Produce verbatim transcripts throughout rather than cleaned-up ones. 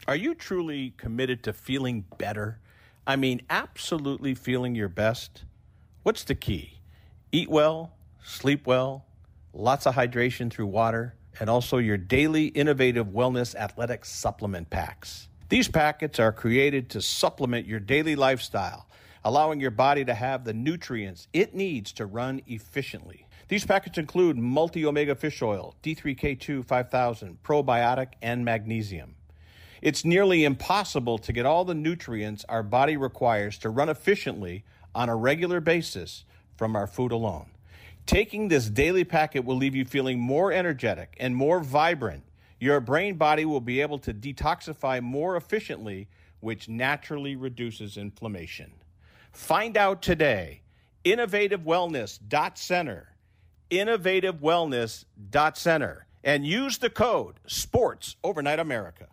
Are you truly committed to feeling better? I mean, absolutely feeling your best? What's the key? Eat well, sleep well, lots of hydration through water, and also your daily innovative wellness athletic supplement packs. These packets are created to supplement your daily lifestyle, allowing your body to have the nutrients it needs to run efficiently. These packets include multi-omega fish oil, D three K two five thousand, probiotic, and magnesium. It's nearly impossible to get all the nutrients our body requires to run efficiently on a regular basis from our food alone. Taking this daily packet will leave you feeling more energetic and more vibrant. Your brain body will be able to detoxify more efficiently, which naturally reduces inflammation. Find out today. innovative wellness dot center. innovative wellness dot center. And use the code SPORTS Overnight America.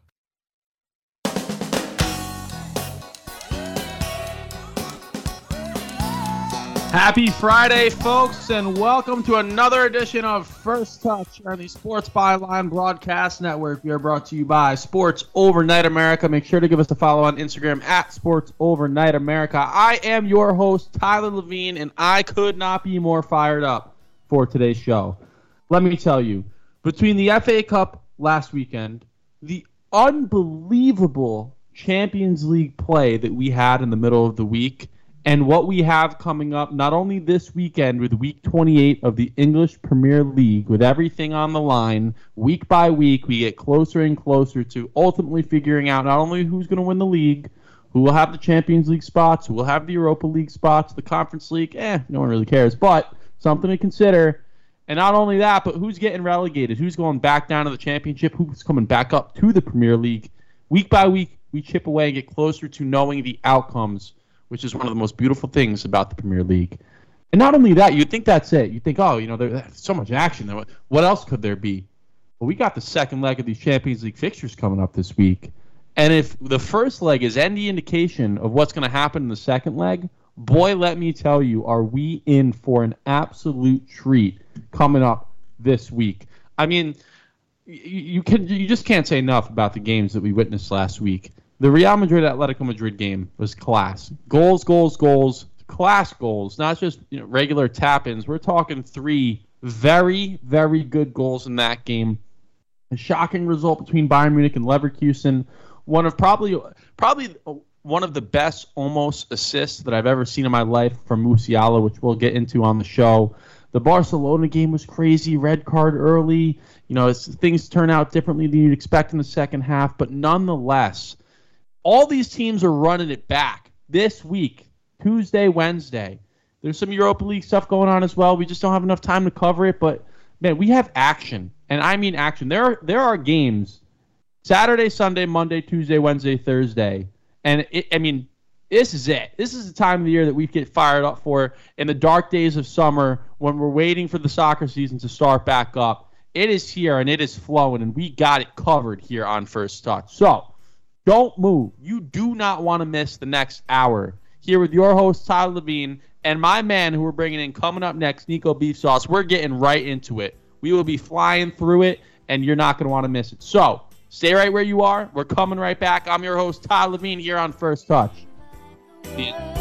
Happy Friday, folks, and welcome to another edition of First Touch on the Sports Byline Broadcast Network. We are brought to you by Sports Overnight America. Make sure to give us a follow on Instagram at Sports Overnight America. I am your host, Tyler Levine, and I could not be more fired up for today's show. Let me tell you, between the F A Cup last weekend, the unbelievable Champions League play that we had in the middle of the week, and what we have coming up not only this weekend with week twenty-eight of the English Premier League, with everything on the line, week by week, we get closer and closer to ultimately figuring out not only who's going to win the league, who will have the Champions League spots, who will have the Europa League spots, the Conference League, eh, no one really cares, but something to consider. And not only that, but who's getting relegated, who's going back down to the Championship, who's coming back up to the Premier League. Week by week, we chip away and get closer to knowing the outcomes, which is one of the most beautiful things about the Premier League. And not only that, you'd think that's it. You'd think, oh, you know, there's so much action. What else could there be? Well, we got the second leg of these Champions League fixtures coming up this week. And if the first leg is any indication of what's going to happen in the second leg, boy, let me tell you, are we in for an absolute treat coming up this week. I mean, you, you, can, you just can't say enough about the games that we witnessed last week. The Real Madrid-Atletico Madrid game was class. Goals, goals, goals, class goals, not just you know, regular tap-ins. We're talking three very, very good goals in that game. A shocking result between Bayern Munich and Leverkusen. One of probably probably one of the best almost assists that I've ever seen in my life from Musiala, which we'll get into on the show. The Barcelona game was crazy, red card early. You know, it's, things turn out differently than you'd expect in the second half, but nonetheless, all these teams are running it back this week, Tuesday, Wednesday. There's some Europa League stuff going on as well. We just don't have enough time to cover it. But, man, we have action. And I mean action. There are, there are games Saturday, Sunday, Monday, Tuesday, Wednesday, Thursday. And, it, I mean, this is it. This is the time of the year that we get fired up for in the dark days of summer when we're waiting for the soccer season to start back up. It is here, and it is flowing, and we got it covered here on First Touch. So, don't move. You do not want to miss the next hour here with your host, Tyler Levine, and my man who we're bringing in coming up next, Nico Beef Sauce. We're getting right into it. We will be flying through it, and you're not going to want to miss it. So, stay right where you are. We're coming right back. I'm your host, Tyler Levine, here on First Touch. Yeah.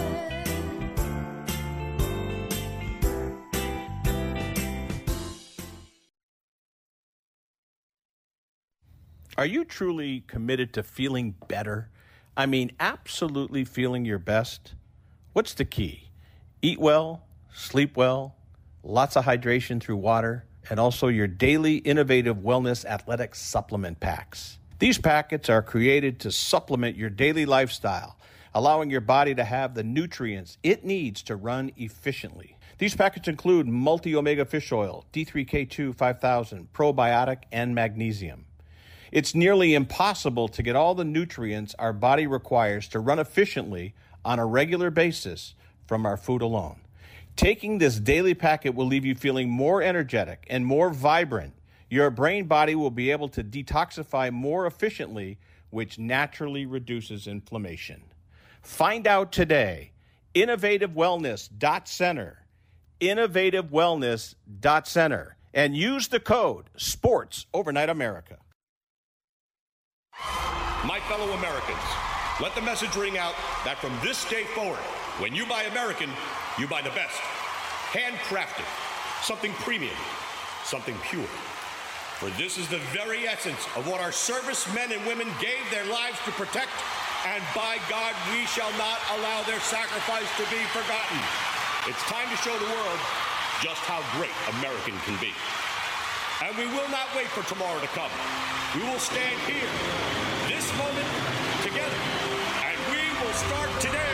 Are you truly committed to feeling better? I mean, absolutely feeling your best? What's the key? Eat well, sleep well, lots of hydration through water, and also your daily innovative wellness athletic supplement packs. These packets are created to supplement your daily lifestyle, allowing your body to have the nutrients it needs to run efficiently. These packets include multi-omega fish oil, D three K two five thousand, probiotic, and magnesium. It's nearly impossible to get all the nutrients our body requires to run efficiently on a regular basis from our food alone. Taking this daily packet will leave you feeling more energetic and more vibrant. Your brain body will be able to detoxify more efficiently, which naturally reduces inflammation. Find out today. innovative wellness dot center. innovative wellness dot center. And use the code SPORTS Overnight America. My fellow Americans, let the message ring out that from this day forward, when you buy American, you buy the best. Handcrafted, something premium, something pure. For this is the very essence of what our servicemen and women gave their lives to protect, and by God, we shall not allow their sacrifice to be forgotten. It's time to show the world just how great American can be. And we will not wait for tomorrow to come. We will stand here, this moment, together, and we will start today.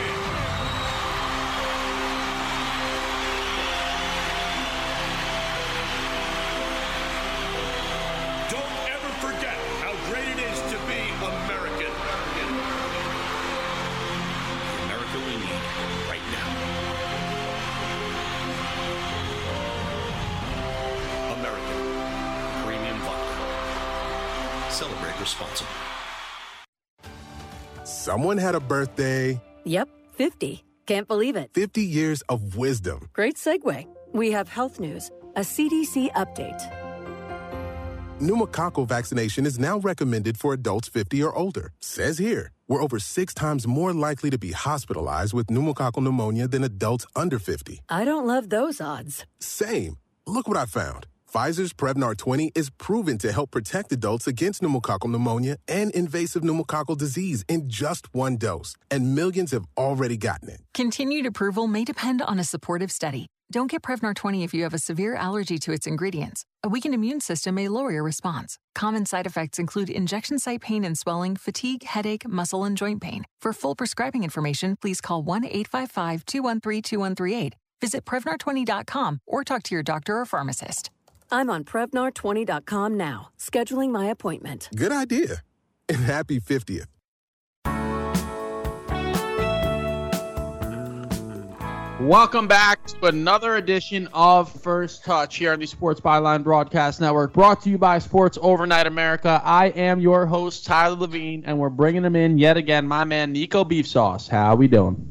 Don't ever forget how great it is to be American. The America we need right now. American Premium Vodka. Celebrate responsibly. Someone had a birthday. Yep, fifty. Can't believe it. fifty years of wisdom. Great segue. We have health news, a C D C update. Pneumococcal vaccination is now recommended for adults fifty or older. Says here, we're over six times more likely to be hospitalized with pneumococcal pneumonia than adults under fifty. I don't love those odds. Same. Look what I found. Pfizer's Prevnar twenty is proven to help protect adults against pneumococcal pneumonia and invasive pneumococcal disease in just one dose. And millions have already gotten it. Continued approval may depend on a supportive study. Don't get Prevnar twenty if you have a severe allergy to its ingredients. A weakened immune system may lower your response. Common side effects include injection site pain and swelling, fatigue, headache, muscle, and joint pain. For full prescribing information, please call one eight five five, two one three, two one three eight. Visit Prevnar twenty dot com or talk to your doctor or pharmacist. I'm on Prevnar twenty dot com now, scheduling my appointment. Good idea. And happy fiftieth. Welcome back to another edition of First Touch here on the Sports Byline Broadcast Network, brought to you by Sports Overnight America. I am your host, Tyler Levine, and we're bringing him in yet again, my man, Nico Beef Sauce. How we doing?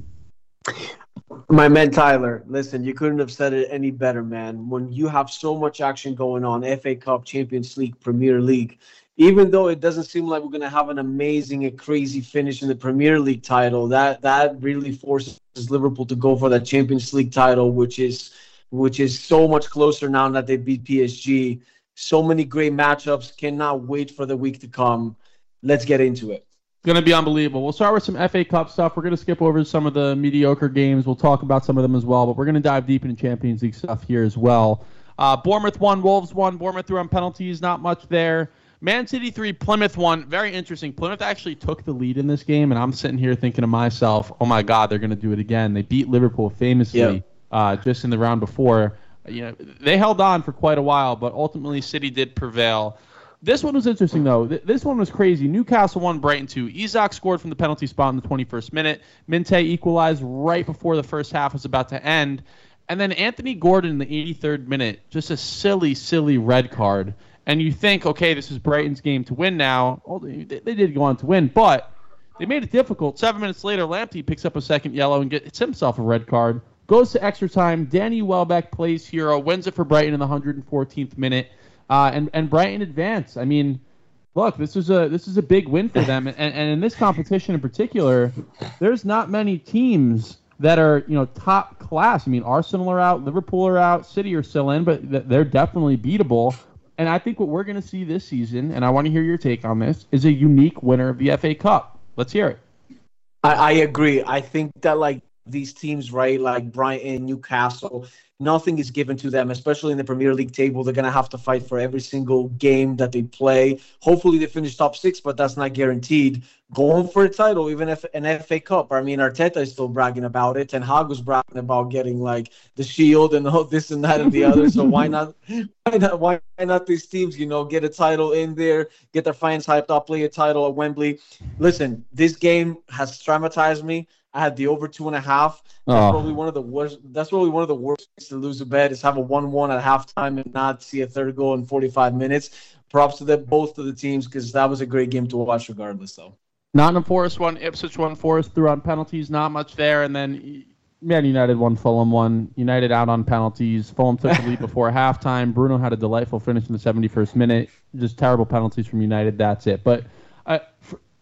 My man, Tyler, listen, you couldn't have said it any better, man. When you have so much action going on, F A Cup, Champions League, Premier League, even though it doesn't seem like we're going to have an amazing and crazy finish in the Premier League title, that that really forces Liverpool to go for that Champions League title, which is which is so much closer now that they beat P S G. So many great matchups. Cannot wait for the week to come. Let's get into it. It's going to be unbelievable. We'll start with some F A Cup stuff. We're going to skip over some of the mediocre games. We'll talk about some of them as well, but we're going to dive deep into Champions League stuff here as well. Uh, Bournemouth won, Wolves won. Bournemouth threw on penalties, not much there. Man City three, Plymouth one. Very interesting. Plymouth actually took the lead in this game, and I'm sitting here thinking to myself, oh, my God, they're going to do it again. They beat Liverpool famously yeah. uh, just in the round before. You know, they held on for quite a while, but ultimately City did prevail. This one was interesting, though. This one was crazy. Newcastle won, Brighton two. Isak scored from the penalty spot in the twenty-first minute. Minte equalized right before the first half was about to end. And then Anthony Gordon in the eighty-third minute, just a silly, silly red card. And you think, okay, this is Brighton's game to win now. Well, they, they did go on to win, but they made it difficult. Seven minutes later, Lamptey picks up a second yellow and gets himself a red card. Goes to extra time. Danny Welbeck plays hero, wins it for Brighton in the one hundred fourteenth minute. Uh, and, and Brighton advance. I mean, look, this is a this is a big win for them. And, and in this competition in particular, there's not many teams that are, you know, top class. I mean, Arsenal are out, Liverpool are out, City are still in, but they're definitely beatable. And I think what we're going to see this season, and I want to hear your take on this, is a unique winner of the F A Cup. Let's hear it. I, I agree. I think that, like, these teams, right, like Brighton, Newcastle, nothing is given to them, especially in the Premier League table. They're going to have to fight for every single game that they play. Hopefully they finish top six, but that's not guaranteed. Going for a title, even if an F A Cup. I mean, Arteta is still bragging about it, and Hag was bragging about getting, like, the shield and all this and that and the other. So why not, why not, why not these teams, you know, get a title in there, get their fans hyped up, play a title at Wembley. Listen, this game has traumatized me. I had the over two and a half. That's oh. probably one of the worst. That's probably one of the worst things to lose a bet is have a one-one at halftime and not see a third goal in forty-five minutes. Props to the, both of the teams because that was a great game to watch, regardless. Though. Nottingham Forest won, Ipswich won, Forest threw on penalties, not much there, and then Man United won, Fulham won. United out on penalties. Fulham took the lead before halftime. Bruno had a delightful finish in the seventy-first minute. Just terrible penalties from United. That's it. But uh, for,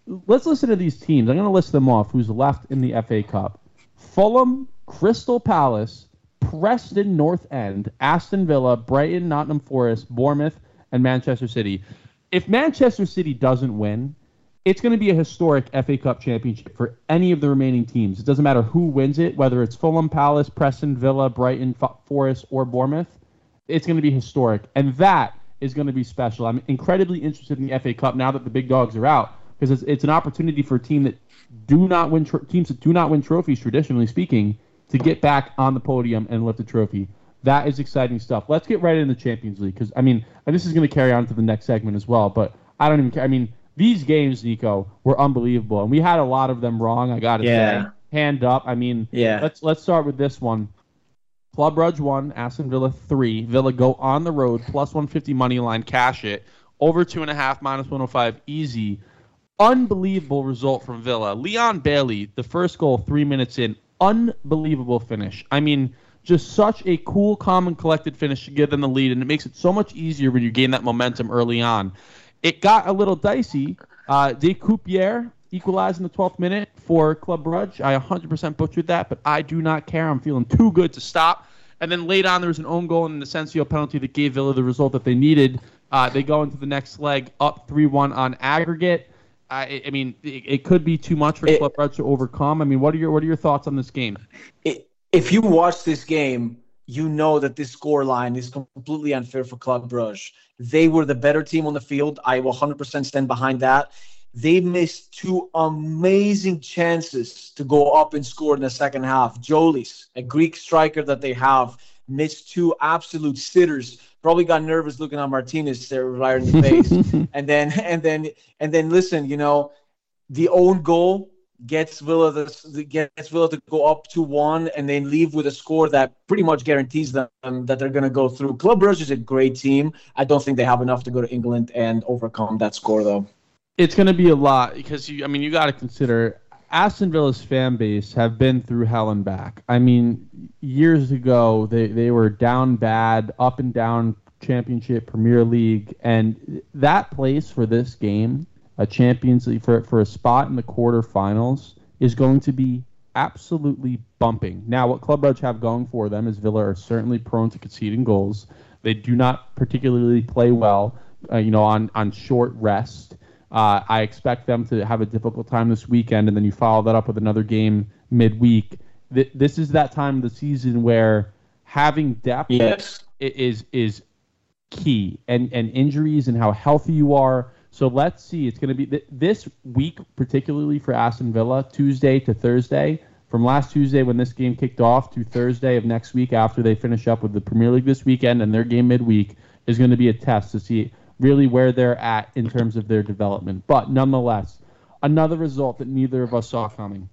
let's listen to these teams. I'm going to list them off who's left in the F A Cup. Fulham, Crystal Palace, Preston North End, Aston Villa, Brighton, Nottingham Forest, Bournemouth, and Manchester City. If Manchester City doesn't win, it's going to be a historic F A Cup championship for any of the remaining teams. It doesn't matter who wins it, whether it's Fulham, Palace, Preston, Villa, Brighton, Forest, or Bournemouth. It's going to be historic, and that is going to be special. I'm incredibly interested in the F A Cup now that the big dogs are out, because it's, it's an opportunity for a team that do not win tro- teams that do not win trophies, traditionally speaking, to get back on the podium and lift a trophy. That is exciting stuff. Let's get right into the Champions League, because I mean, and this is going to carry on to the next segment as well. But I don't even care. I mean. These games, Nico, were unbelievable, and we had a lot of them wrong. I got to yeah. say, hand up. I mean, yeah. let's let's start with this one. Club Brugge one, Aston Villa three. Villa go on the road, plus one fifty money line, cash it. Over two and a half, minus one hundred five, easy. Unbelievable result from Villa. Leon Bailey, the first goal, three minutes in, unbelievable finish. I mean, just such a cool, calm, and collected finish to give them the lead, and it makes it so much easier when you gain that momentum early on. It got a little dicey. Uh, De Coupier equalized in the twelfth minute for Club Brugge. I one hundred percent butchered that, but I do not care. I'm feeling too good to stop. And then late on, there was an own goal and an Asensio penalty that gave Villa the result that they needed. Uh, they go into the next leg up three one on aggregate. I, I mean, it, it could be too much for it, Club Brugge to overcome. I mean, what are your what are your thoughts on this game? It, if you watch this game, you know that this score line is completely unfair for Club Brugge. They were the better team on the field. I will one hundred percent stand behind that. They missed two amazing chances to go up and score in the second half. Jolis, a Greek striker that they have, missed two absolute sitters. Probably got nervous looking at Martinez there right in the face. and then, and then, and then, listen, you know, the own goal gets Villa the, gets Villa to go up two one and then leave with a score that pretty much guarantees them that they're going to go through. Club Brugge is a great team. I don't think they have enough to go to England and overcome that score, though. It's going to be a lot because, you, I mean, you got to consider Aston Villa's fan base have been through hell and back. I mean, years ago, they, they were down bad, up and down Championship, Premier League, and that place for this game, a Champions League for for a spot in the quarterfinals, is going to be absolutely bumping. Now, what Club Brugge have going for them is Villa are certainly prone to conceding goals. They do not particularly play well, uh, you know, on on short rest. Uh, I expect them to have a difficult time this weekend, and then you follow that up with another game midweek. Th- this is that time of the season where having depth yes. is is key, and and injuries and how healthy you are. So let's see. It's going to be th- this week, particularly for Aston Villa, Tuesday to Thursday. From last Tuesday when this game kicked off to Thursday of next week after they finish up with the Premier League this weekend and their game midweek is going to be a test to see really where they're at in terms of their development. But nonetheless, another result that neither of us saw coming.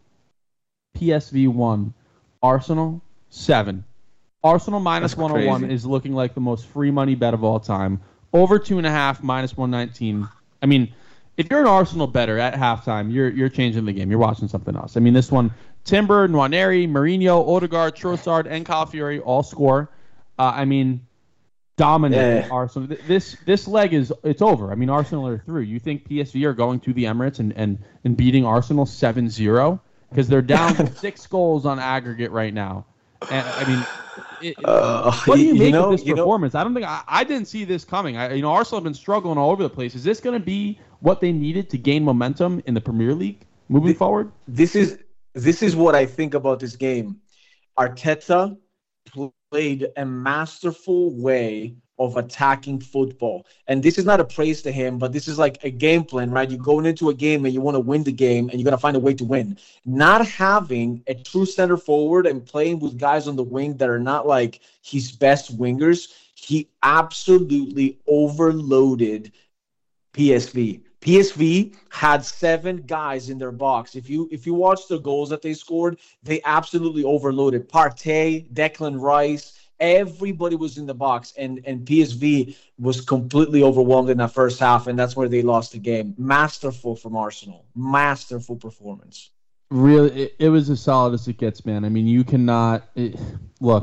P S V one, Arsenal seven. Arsenal minus one oh one is looking like the most free money bet of all time. Over two and a half, minus one nineteen. I mean, if you're an Arsenal bettor at halftime, you're you're changing the game. You're watching something else. I mean, this one, Timber, Nwaneri, Mourinho, Odegaard, Trossard, and Calafiori all score. Uh, I mean, dominant yeah. Arsenal. This this leg is it's over. I mean, Arsenal are through. You think P S V are going to the Emirates and, and, and beating Arsenal seven zero? Because they're down six goals on aggregate right now. And I mean, it, uh, what do you make you know, of this performance? Know, I don't think I, I didn't see this coming. I, you know, Arsenal have been struggling all over the place. Is this going to be what they needed to gain momentum in the Premier League moving this, forward? This is this is what I think about this game. Arteta played a masterful way of attacking football. And this is not a praise to him, but this is like a game plan, right? You're going into a game and you want to win the game and you're going to find a way to win. Not having a true center forward and playing with guys on the wing that are not like his best wingers, he absolutely overloaded P S V. P S V had seven guys in their box. If you if you watch the goals that they scored, they absolutely overloaded. Partey, Declan Rice, everybody was in the box, and, and P S V was completely overwhelmed in that first half, and that's where they lost the game. Masterful from Arsenal. Masterful performance. Really, it, it was as solid as it gets, man. I mean, you cannot it, – look,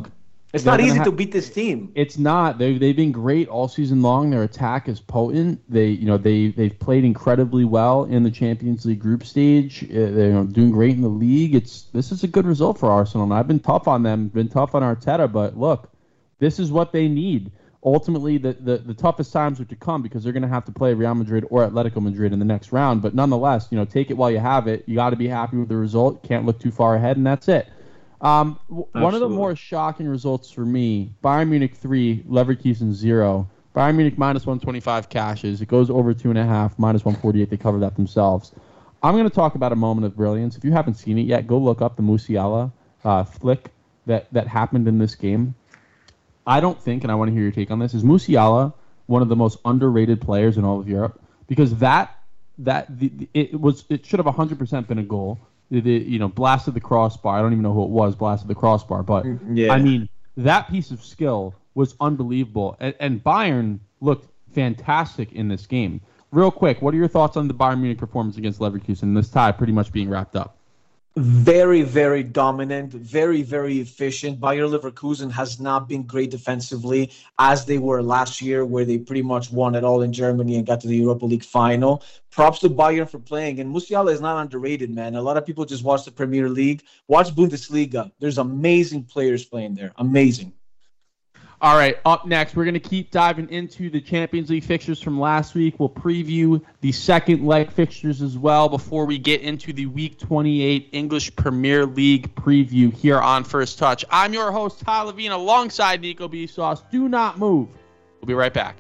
It's not easy ha- to beat this team. It's not. They've they've been great all season long. Their attack is potent. They you know they they've played incredibly well in the Champions League group stage. Uh, they're you know, doing great in the league. It's this is a good result for Arsenal. And I've been tough on them, been tough on Arteta, but look, this is what they need. Ultimately, the, the, the toughest times are to come because they're going to have to play Real Madrid or Atletico Madrid in the next round. But nonetheless, you know, take it while you have it. You got to be happy with the result. Can't look too far ahead, and that's it. Um, w- one of the more shocking results for me: Bayern Munich three, Leverkusen zero. Bayern Munich minus one twenty-five cashes. It goes over two and a half, minus one forty-eight. They cover that themselves. I'm going to talk about a moment of brilliance. If you haven't seen it yet, go look up the Musiala uh, flick that that happened in this game. I don't think, and I want to hear your take on this, is Musiala one of the most underrated players in all of Europe? Because that that the, it was it should have one hundred percent been a goal. The, the, you know, blasted the crossbar. I don't even know who it was, blasted the crossbar. But, yeah. I mean, that piece of skill was unbelievable. And, and Bayern looked fantastic in this game. Real quick, what are your thoughts on the Bayern Munich performance against Leverkusen? This tie pretty much being wrapped up. Very, very dominant, very, very efficient. Bayer Leverkusen has not been great defensively as they were last year, where they pretty much won it all in Germany and got to the Europa League final. Props to Bayern for playing. And Musiala is not underrated, man. A lot of people just watch the Premier League. Watch Bundesliga. There's amazing players playing there. Amazing. All right, up next, we're going to keep diving into the Champions League fixtures from last week. We'll preview the second leg fixtures as well before we get into the Week twenty-eight English Premier League preview here on First Touch. I'm your host, Ty Levine, alongside Nico B. Sauce. Do not move. We'll be right back.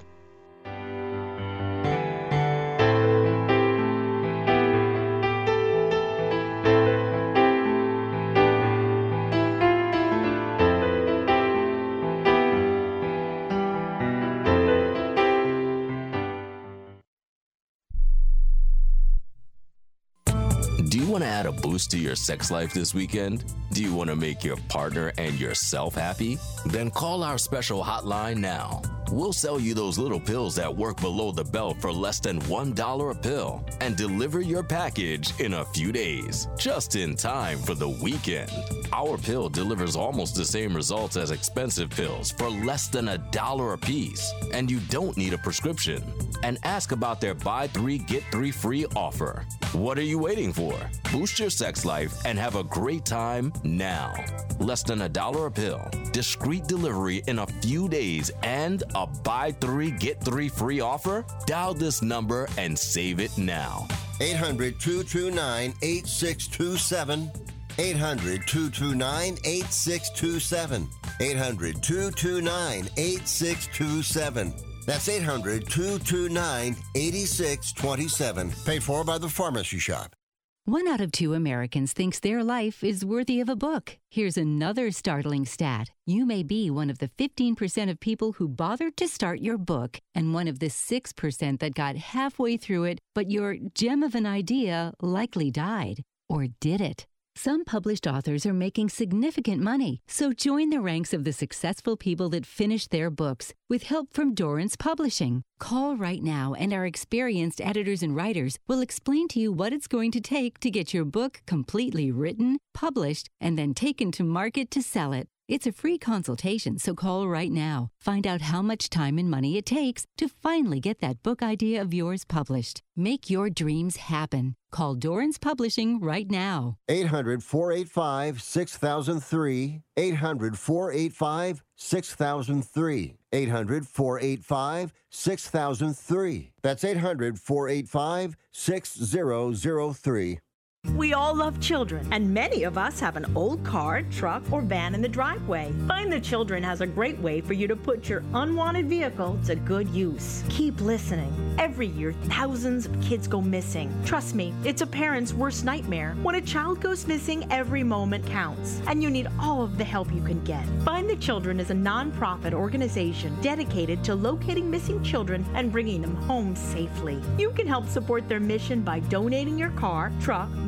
Do you want to add a boost to your sex life this weekend? Do you want to make your partner and yourself happy? Then call our special hotline now. We'll sell you those little pills that work below the belt for less than one dollar a pill and deliver your package in a few days, just in time for the weekend. Our pill delivers almost the same results as expensive pills for less than a dollar a piece, and you don't need a prescription. And ask about their buy three, get three free offer. What are you waiting for? Boost your sex life and have a great time now. Less than a dollar a pill, discreet delivery in a few days, and a buy three, get three free offer? Dial this number and save it now. eight hundred, two two nine, eight six two seven. eight hundred, two two nine, eight six two seven. eight hundred, two two nine, eight six two seven. That's eight hundred, two two nine, eight six two seven. Paid for by the Pharmacy Shop. One out of two Americans thinks their life is worthy of a book. Here's another startling stat. You may be one of the fifteen percent of people who bothered to start your book and one of the six percent that got halfway through it, but your gem of an idea likely died. Or did it? Some published authors are making significant money, so join the ranks of the successful people that finish their books with help from Dorrance Publishing. Call right now and our experienced editors and writers will explain to you what it's going to take to get your book completely written, published, and then taken to market to sell it. It's a free consultation, so call right now. Find out how much time and money it takes to finally get that book idea of yours published. Make your dreams happen. Call Dorrance Publishing right now. eight hundred, four eight five, six thousand three. eight hundred, four eight five, six thousand three. eight hundred, four eight five, six thousand three. That's eight hundred, four eight five, six thousand three. We all love children, and many of us have an old car, truck, or van in the driveway. Find the Children has a great way for you to put your unwanted vehicle to good use. Keep listening. Every year, thousands of kids go missing. Trust me, it's a parent's worst nightmare. When a child goes missing, every moment counts, and you need all of the help you can get. Find the Children is a non-profit organization dedicated to locating missing children and bringing them home safely. You can help support their mission by donating your car, truck, van,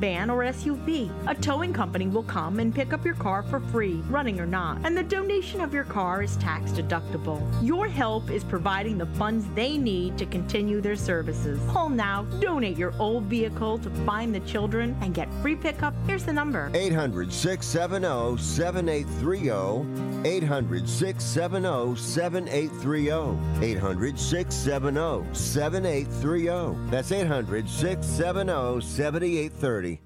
van, or S U V. A towing company will come and pick up your car for free, running or not, and the donation of your car is tax deductible. Your help is providing the funds they need to continue their services. Call now, donate your old vehicle to Find the Children, and get free pickup. Here's the number. eight hundred, six seven zero, seven eight three zero. eight hundred, six seven zero, seven eight three zero. eight hundred, six seven zero, seven eight three zero. That's eight hundred, six seven zero, seven eight three zero.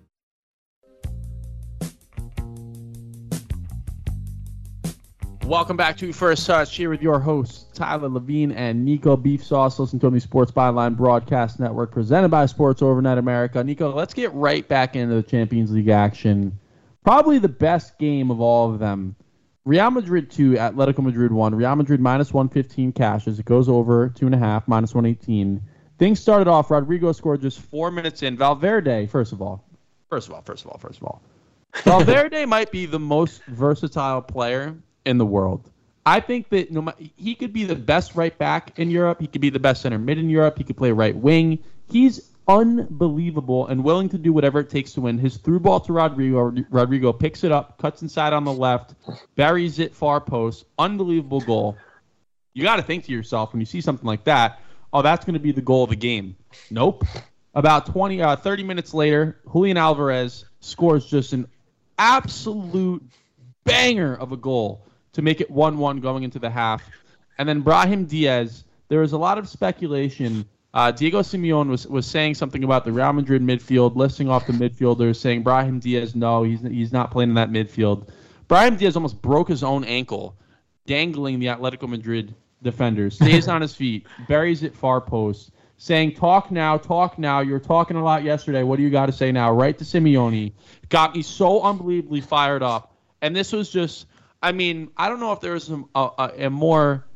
Welcome back to First Touch, here with your hosts, Tyler Levine and Nico Beef Sauce. Listen to the Sports Byline Broadcast Network, presented by Sports Overnight America. Nico, let's get right back into the Champions League action. Probably the best game of all of them. Real Madrid two, Atletico Madrid one. Real Madrid minus one fifteen cash as it goes over two and a half, minus one eighteen. Things started off, Rodrigo scored just four minutes in. Valverde, first of all, first of all, first of all, first of all. Valverde might be the most versatile player in the world. I think that no, he could be the best right back in Europe. He could be the best center mid in Europe. He could play right wing. He's unbelievable and willing to do whatever it takes to win. His through ball to Rodrigo. Rodrigo picks it up, cuts inside on the left, buries it far post. Unbelievable goal. You got to think to yourself when you see something like that, oh, that's going to be the goal of the game. Nope. About twenty, uh, thirty minutes later, Julian Alvarez scores just an absolute banger of a goal to make it one one going into the half. And then Brahim Diaz, there was a lot of speculation. Uh, Diego Simeone was, was saying something about the Real Madrid midfield, listing off the midfielders, saying Brahim Diaz, no, he's he's not playing in that midfield. Brahim Diaz almost broke his own ankle, dangling the Atletico Madrid defender, stays on his feet, buries it far post, saying, talk now, talk now. You were talking a lot yesterday. What do you got to say now? Right to Simeone. Got me so unbelievably fired up. And this was just... I mean, I don't know if there was a, a, a more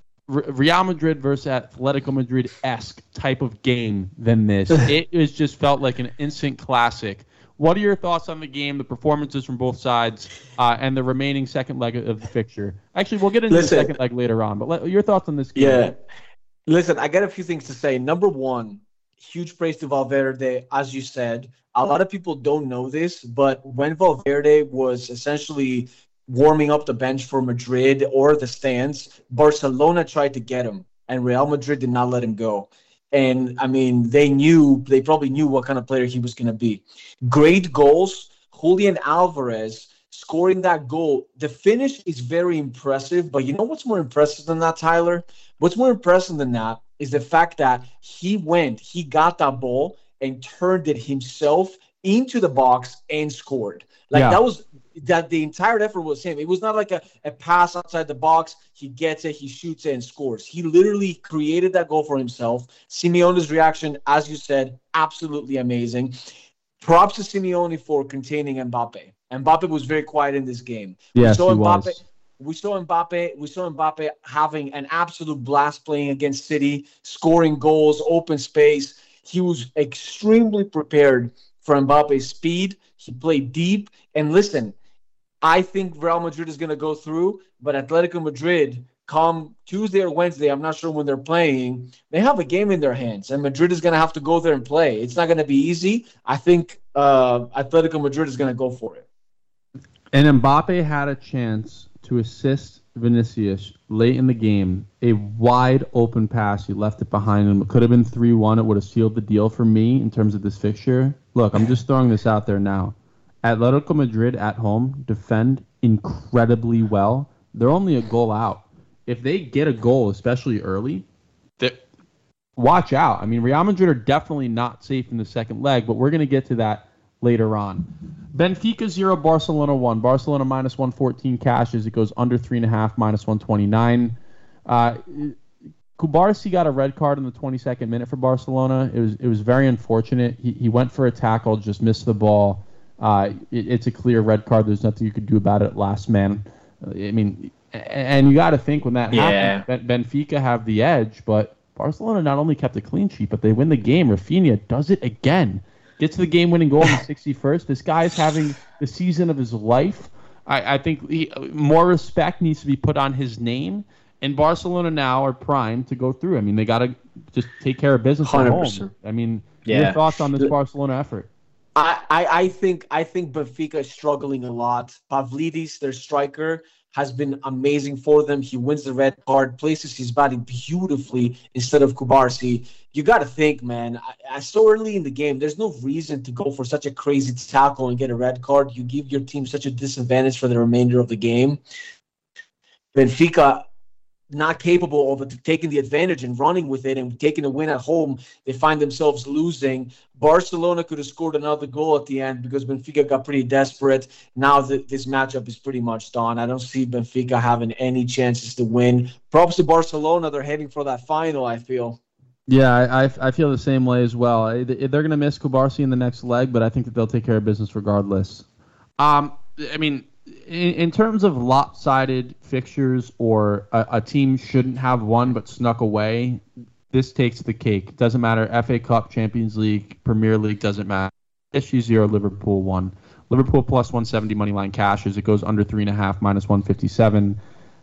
Real Madrid versus Atletico Madrid-esque type of game than this. It was just felt like an instant classic. What are your thoughts on the game, the performances from both sides, uh, and the remaining second leg of the fixture? Actually, we'll get into listen, the second leg later on, but let, your thoughts on this game. Yeah. Listen, I got a few things to say. Number one, huge praise to Valverde, as you said. A lot of people don't know this, but when Valverde was essentially warming up the bench for Madrid or the stands, Barcelona tried to get him, and Real Madrid did not let him go. And, I mean, they knew, they probably knew what kind of player he was going to be. Great goals. Julian Alvarez scoring that goal. The finish is very impressive, but you know what's more impressive than that, Tyler? What's more impressive than that is the fact that he went, he got that ball and turned it himself into the box and scored. Like, yeah. that was... that the entire effort was him. It was not like a, a pass outside the box. He gets it, he shoots it, and scores. He literally created that goal for himself. Simeone's reaction, as you said, absolutely amazing. Props to Simeone for containing Mbappe. Mbappe was very quiet in this game. Yes, we saw he Mbappe, was. We saw Mbappe. We saw Mbappe having an absolute blast playing against City, scoring goals, open space. He was extremely prepared for Mbappe's speed. He played deep. And listen, I think Real Madrid is going to go through, but Atletico Madrid, come Tuesday or Wednesday, I'm not sure when they're playing, they have a game in their hands, and Madrid is going to have to go there and play. It's not going to be easy. I think uh, Atletico Madrid is going to go for it. And Mbappe had a chance to assist Vinicius late in the game, a wide open pass. He left it behind him. It could have been three one. It would have sealed the deal for me in terms of this fixture. Look, I'm just throwing this out there now. Atletico Madrid at home defend incredibly well. They're only a goal out. If they get a goal, especially early, watch out. I mean, Real Madrid are definitely not safe in the second leg, but we're going to get to that later on. Benfica zero, Barcelona one. Barcelona minus one fourteen cash as it goes under three and a half, minus one twenty-nine. Uh, Kubarsi got a red card in the twenty-second minute for Barcelona. It was it was very unfortunate. He he went for a tackle, just missed the ball. Uh, it, it's a clear red card. There's nothing you could do about it. Last man. I mean, and you got to think when that yeah. happened, Benfica have the edge, but Barcelona not only kept a clean sheet, but they win the game. Rafinha does it again. Gets the game-winning goal in the sixty-first. This guy is having the season of his life. I, I think he, more respect needs to be put on his name. And Barcelona now are primed to go through. I mean, they got to just take care of business at home. I mean, yeah. your thoughts on this Barcelona effort? I, I, I think I think Benfica is struggling a lot. Pavlidis, their striker, has been amazing for them. He wins the red card, places his body beautifully instead of Kubarsi. You got to think, man, I, I, so early in the game, there's no reason to go for such a crazy tackle and get a red card. You give your team such a disadvantage for the remainder of the game. Benfica, not capable of taking the advantage and running with it and taking a win at home, they find themselves losing. Barcelona could have scored another goal at the end because Benfica got pretty desperate. Now the, this matchup is pretty much done. I don't see Benfica having any chances to win. Props to Barcelona. They're heading for that final, I feel. Yeah, I, I, I feel the same way as well. They're going to miss Kubarsi in the next leg, but I think that they'll take care of business regardless. Um, I mean... In, in terms of lopsided fixtures or a, a team shouldn't have won but snuck away, this takes the cake. It doesn't matter. F A Cup, Champions League, Premier League, doesn't matter. P S G zero, Liverpool one. Liverpool plus one seventy money line cashes. It goes under three and a half, minus one fifty-seven.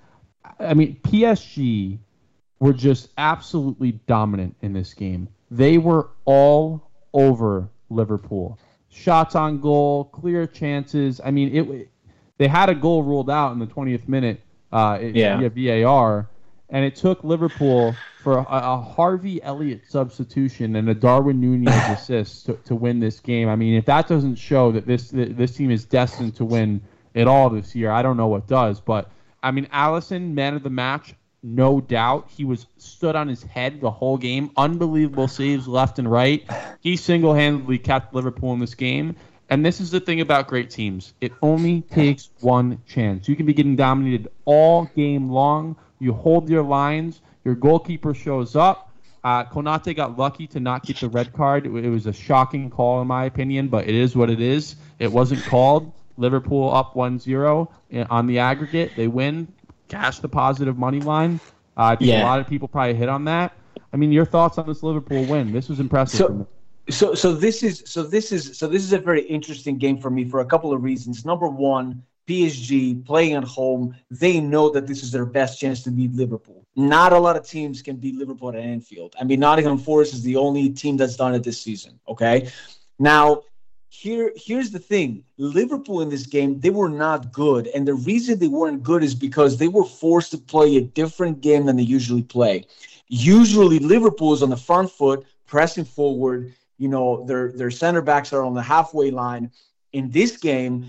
I mean, P S G were just absolutely dominant in this game. They were all over Liverpool. Shots on goal, clear chances. I mean, it. They had a goal ruled out in the twentieth minute uh, yeah. via V A R, and it took Liverpool for a, a Harvey Elliott substitution and a Darwin Nunez assist to, to win this game. I mean, if that doesn't show that this that this team is destined to win it all this year, I don't know what does. But, I mean, Alisson, man of the match, no doubt. He was stood on his head the whole game. Unbelievable saves left and right. He single-handedly kept Liverpool in this game. And this is the thing about great teams. It only takes one chance. You can be getting dominated all game long. You hold your lines. Your goalkeeper shows up. Uh, Konate got lucky to not get the red card. It, it was a shocking call, in my opinion, but it is what it is. It wasn't called. Liverpool up one zero on the aggregate. They win. Cash the positive money line. Uh, I think yeah. a lot of people probably hit on that. I mean, your thoughts on this Liverpool win? This was impressive so, for me. So so this is so this is so this is a very interesting game for me for a couple of reasons. Number one, P S G playing at home, they know that this is their best chance to beat Liverpool. Not a lot of teams can beat Liverpool at Anfield. I mean, Nottingham Forest is the only team that's done it this season. Okay, now here here's the thing: Liverpool in this game, they were not good, and the reason they weren't good is because they were forced to play a different game than they usually play. Usually, Liverpool is on the front foot, pressing forward. You know, their their center backs are on the halfway line. In this game,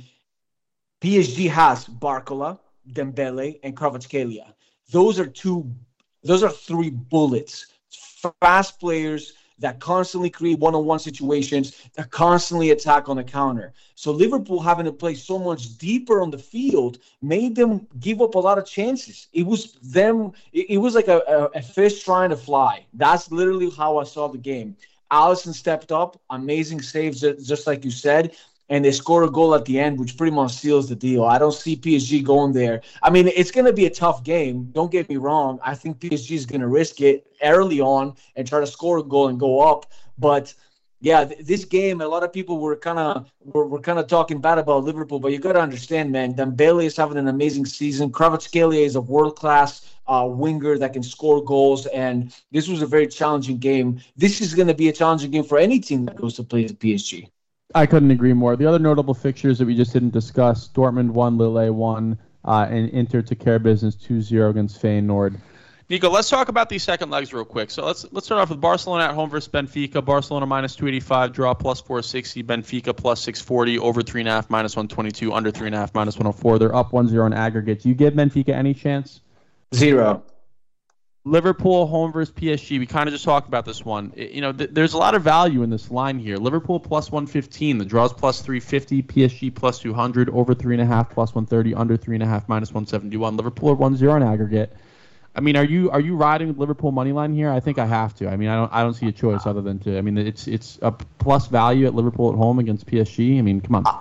P S G has Barcola, Dembele, and Kvaratskhelia. Those are two, those are three bullets. Fast players that constantly create one-on-one situations, that constantly attack on the counter. So Liverpool having to play so much deeper on the field made them give up a lot of chances. It was them, it, it was like a, a, a fish trying to fly. That's literally how I saw the game. Alisson stepped up, amazing saves, just like you said, and they score a goal at the end, which pretty much seals the deal. I don't see P S G going there. I mean, it's going to be a tough game. Don't get me wrong. I think P S G is going to risk it early on and try to score a goal and go up. But, yeah, th- this game, a lot of people were kind of were, were kind of talking bad about Liverpool, but you got to understand, man, Dembele is having an amazing season. Kvaratskhelia is a world-class Uh, winger that can score goals, and this was a very challenging game. This is going to be a challenging game for any team that goes to play the P S G. I couldn't agree more. The other notable fixtures that we just didn't discuss: Dortmund won, Lille won, uh, and Inter took care of business two zero against Feyenoord. Nico, let's talk about these second legs real quick. So let's let's start off with Barcelona at home versus Benfica. Barcelona minus two eighty-five, draw plus four sixty. Benfica plus six forty, over three and a half, minus one twenty-two, under three and a half, minus one oh four. They're up one zero in aggregate. Do you give Benfica any chance? Zero. Liverpool home versus P S G. We kind of just talked about this one. It, you know, th- there's a lot of value in this line here. Liverpool plus one fifteen. The draw's plus three fifty. P S G plus two hundred. Over three and a half, plus one thirty. Under three and a half, minus one seventy-one. Liverpool are one zero in aggregate. I mean, are you are you riding with Liverpool money line here? I think I have to. I mean, I don't I don't see a choice other than to. I mean, it's it's a plus value at Liverpool at home against P S G. I mean, come on.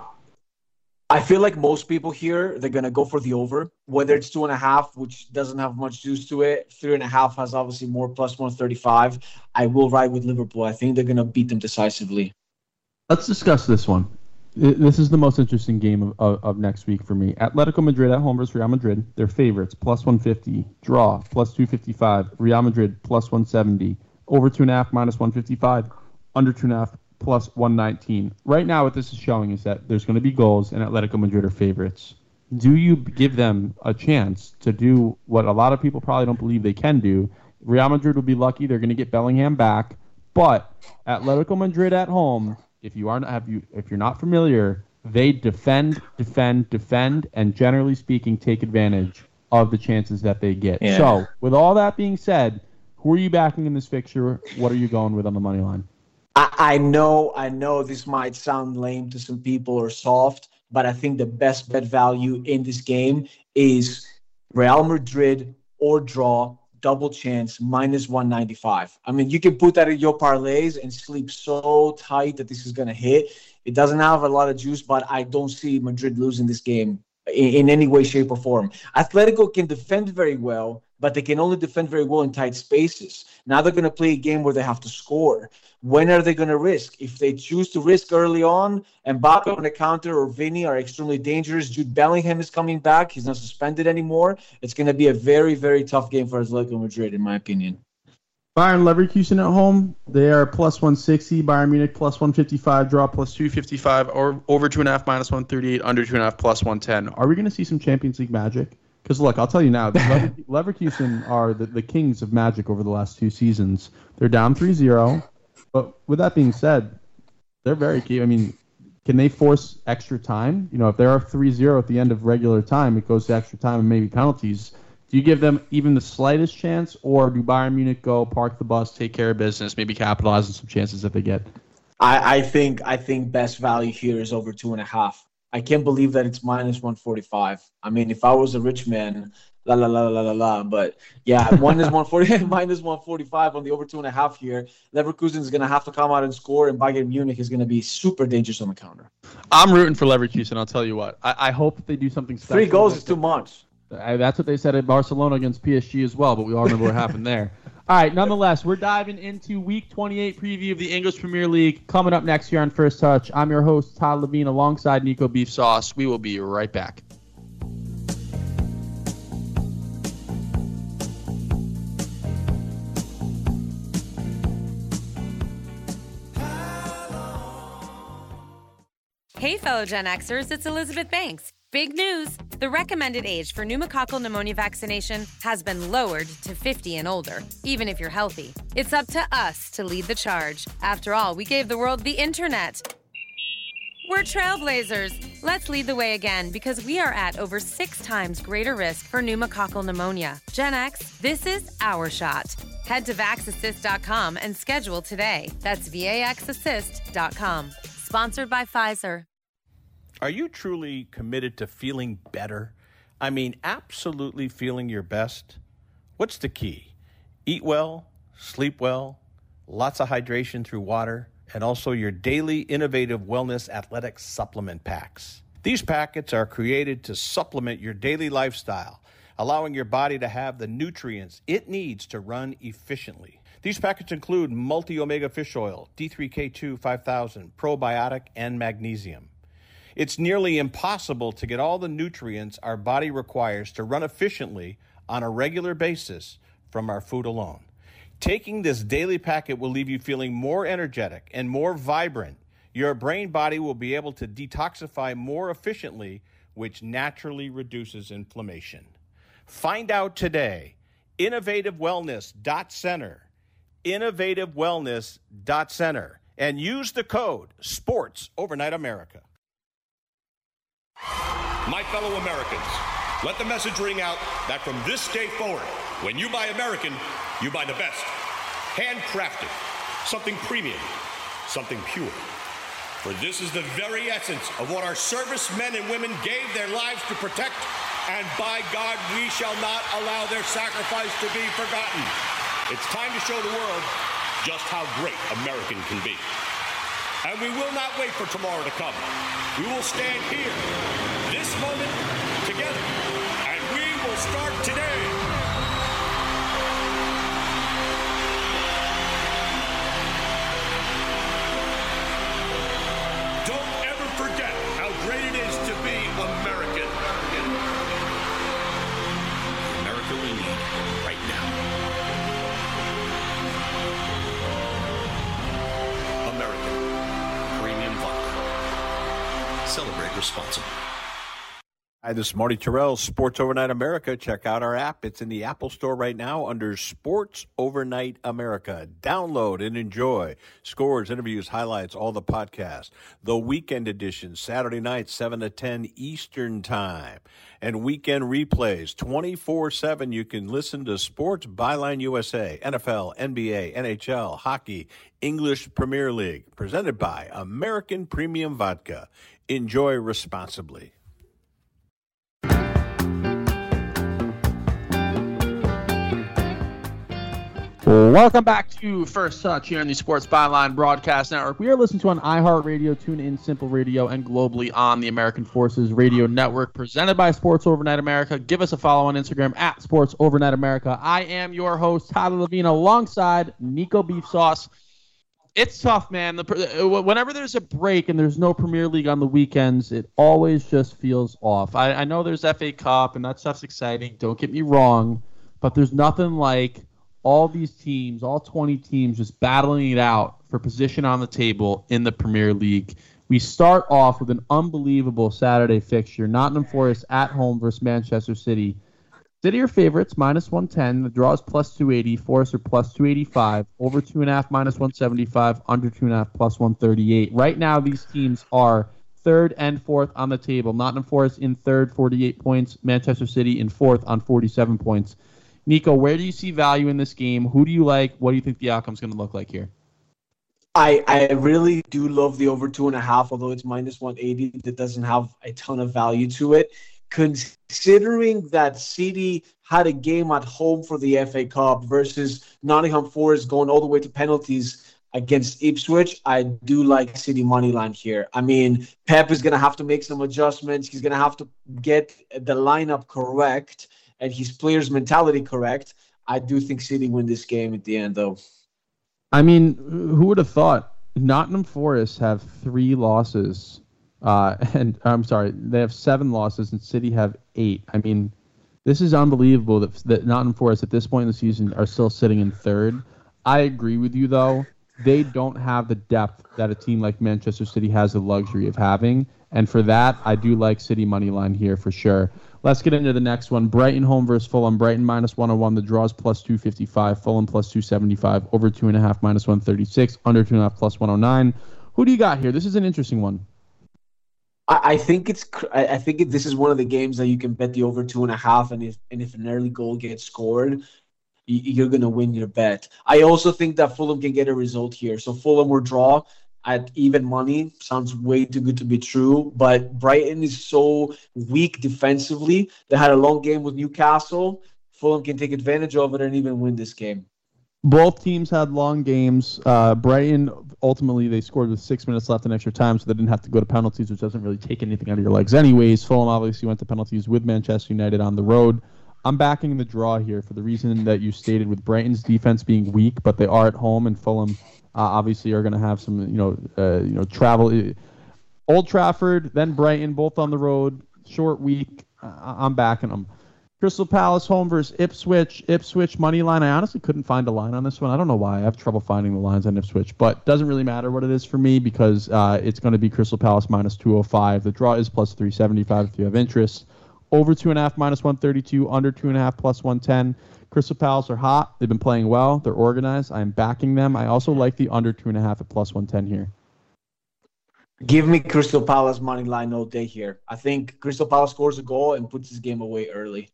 I feel like most people here, they're going to go for the over, whether it's two and a half, which doesn't have much juice to it. Three and a half has obviously more, plus one thirty-five. I will ride with Liverpool. I think they're going to beat them decisively. Let's discuss this one. This is the most interesting game of, of, of next week for me. Atletico Madrid at home versus Real Madrid. They're favorites, plus one fifty. Draw, plus two fifty-five. Real Madrid, plus one seventy. Over two and a half, minus one fifty-five. Under two and a half, plus one nineteen. Right now, what this is showing is that there's going to be goals, and Atletico Madrid are favorites. Do you give them a chance to do what a lot of people probably don't believe they can do? Real Madrid will be lucky. They're going to get Bellingham back. But Atletico Madrid at home, if you aren't have you if you're not familiar, they defend, defend, defend, and generally speaking, take advantage of the chances that they get. Yeah. So, with all that being said, who are you backing in this fixture? What are you going with on the money line? I, I know, I know this might sound lame to some people or soft, but I think the best bet value in this game is Real Madrid or draw, double chance, minus one ninety-five. I mean, you can put that in your parlays and sleep so tight that this is going to hit. It doesn't have a lot of juice, but I don't see Madrid losing this game in, in any way, shape, or form. Atletico can defend very well, but they can only defend very well in tight spaces. Now they're going to play a game where they have to score. When are they going to risk? If they choose to risk early on, Mbappe on a counter or Vinny are extremely dangerous. Jude Bellingham is coming back. He's not suspended anymore. It's going to be a very, very tough game for Atletico Madrid, in my opinion. Bayern Leverkusen at home, they are plus one sixty. Bayern Munich plus one fifty-five, draw plus two fifty-five, or over two and a half minus one thirty-eight, under two and a half plus one ten. Are we going to see some Champions League magic? Because, look, I'll tell you now, Lever- Leverkusen are the, the kings of magic over the last two seasons. They're down three zero. But with that being said, they're very key. I mean, can they force extra time? You know, if they're three zero at the end of regular time, it goes to extra time and maybe penalties. Do you give them even the slightest chance, or do Bayern Munich go park the bus, take care of business, maybe capitalize on some chances that they get? I, I think I think best value here is over two and a half. I can't believe that it's minus one forty-five. I mean, if I was a rich man, la la la la la la. But yeah, minus one forty, minus one forty-five on the over two and a half here. Leverkusen is going to have to come out and score, and Bayern Munich is going to be super dangerous on the counter. I'm rooting for Leverkusen. I'll tell you what. I, I hope that they do something special. Three goals is too much. I, that's what they said at Barcelona against P S G as well, but we all remember what happened there. All right, nonetheless, we're diving into Week twenty-eight preview of the English Premier League coming up next year on First Touch. I'm your host, Todd Levine, alongside Nico Beef Sauce. We will be right back. Hey, fellow Gen Xers, it's Elizabeth Banks. Big news! The recommended age for pneumococcal pneumonia vaccination has been lowered to fifty and older, even if you're healthy. It's up to us to lead the charge. After all, we gave the world the internet. We're trailblazers. Let's lead the way again, because we are at over six times greater risk for pneumococcal pneumonia. Gen X, this is our shot. Head to vax assist dot com and schedule today. That's V A X assist dot com. Sponsored by Pfizer. Are you truly committed to feeling better? I mean, absolutely feeling your best? What's the key? Eat well, sleep well, lots of hydration through water, and also your daily innovative wellness athletic supplement packs. These packets are created to supplement your daily lifestyle, allowing your body to have the nutrients it needs to run efficiently. These packets include multi-omega fish oil, D three K two five thousand, probiotic, and magnesium. It's nearly impossible to get all the nutrients our body requires to run efficiently on a regular basis from our food alone. Taking this daily packet will leave you feeling more energetic and more vibrant. Your brain body will be able to detoxify more efficiently, which naturally reduces inflammation. Find out today. innovative wellness dot center. innovative wellness dot center. And use the code SPORTS Overnight America. My fellow Americans, let the message ring out that from this day forward, when you buy American, you buy the best. Handcrafted, something premium, something pure. For this is the very essence of what our servicemen and women gave their lives to protect, and by God, we shall not allow their sacrifice to be forgotten. It's time to show the world just how great American can be. And we will not wait for tomorrow to come. We will stand here, this moment, together, and we will start today. Don't ever forget how great it is to be American. The America we need right now. American. Celebrate responsibly. Hi, this is Marty Terrell, Sports Overnight America. Check out our app. It's in the Apple Store right now under Sports Overnight America. Download and enjoy. Scores, interviews, highlights, all the podcasts. The weekend edition, Saturday night, seven to ten Eastern Time. And weekend replays, twenty-four seven. You can listen to Sports Byline U S A, N F L, N B A, N H L, hockey, English Premier League. Presented by American Premium Vodka. Enjoy responsibly. Welcome back to First Touch here on the Sports Byline Broadcast Network. We are listened to on iHeartRadio, TuneIn, Simple Radio, and globally on the American Forces Radio Network, presented by Sports Overnight America. Give us a follow on Instagram at Sports Overnight America. I am your host, Tyler Levine, alongside Nico Beef Sauce. It's tough, man. The, whenever there's a break and there's no Premier League on the weekends, it always just feels off. I, I know there's F A Cup, and that stuff's exciting. Don't get me wrong, but there's nothing like all these teams, all twenty teams, just battling it out for position on the table in the Premier League. We start off with an unbelievable Saturday fixture. Nottingham Forest at home versus Manchester City. City are favorites, minus one ten. The draw is plus two eighty. Forest are plus two eighty-five. Over two point five, minus one seventy-five. Under two point five, plus one thirty-eight. Right now, these teams are third and fourth on the table. Nottingham Forest in third, forty-eight points. Manchester City in fourth on forty-seven points. Nico, where do you see value in this game? Who do you like? What do you think the outcome's going to look like here? I, I really do love the over two and a half, although it's minus one eighty. That doesn't have a ton of value to it. Considering that City had a game at home for the F A Cup versus Nottingham Forest going all the way to penalties against Ipswich, I do like City money line here. I mean, Pep is going to have to make some adjustments. He's going to have to get the lineup correct and his players' mentality correct. I do think City win this game at the end, though. I mean, who would have thought? Nottingham Forest have three losses. Uh, and I'm sorry, they have seven losses, and City have eight. I mean, this is unbelievable that, that Nottingham Forest at this point in the season are still sitting in third. I agree with you, though. They don't have the depth that a team like Manchester City has the luxury of having. And for that, I do like City money line here for sure. Let's get into the next one. Brighton home versus Fulham. Brighton minus one oh one. The draw is plus two fifty-five. Fulham plus two seventy-five. Over two point five, minus one thirty-six. Under two point five, plus one oh nine. Who do you got here? This is an interesting one. I, I think it's. I think it, this is one of the games that you can bet the over two and a half, and if and if an early goal gets scored, you, you're going to win your bet. I also think that Fulham can get a result here. So Fulham will draw at even money. Sounds way too good to be true, but Brighton is so weak defensively. They had a long game with Newcastle. Fulham can take advantage of it and even win this game. Both teams had long games. Uh, Brighton, ultimately, they scored with six minutes left in extra time, so they didn't have to go to penalties, which doesn't really take anything out of your legs anyways. Fulham obviously went to penalties with Manchester United on the road. I'm backing the draw here for the reason that you stated, with Brighton's defense being weak, but they are at home, and Fulham Uh, obviously, are going to have some, you know, uh, you know, travel. Old Trafford, then Brighton, both on the road. Short week. Uh, I'm backing them. Crystal Palace home versus Ipswich. Ipswich money line. I honestly couldn't find a line on this one. I don't know why. I have trouble finding the lines on Ipswich, but doesn't really matter what it is for me because uh, it's going to be Crystal Palace minus two oh five. The draw is plus three seventy-five if you have interest. Over two and a half, minus one thirty-two. Under two and a half, plus one ten. Crystal Palace are hot. They've been playing well. They're organized. I'm backing them. I also like the under two and a half at plus one ten here. Give me Crystal Palace money line all day here. I think Crystal Palace scores a goal and puts this game away early.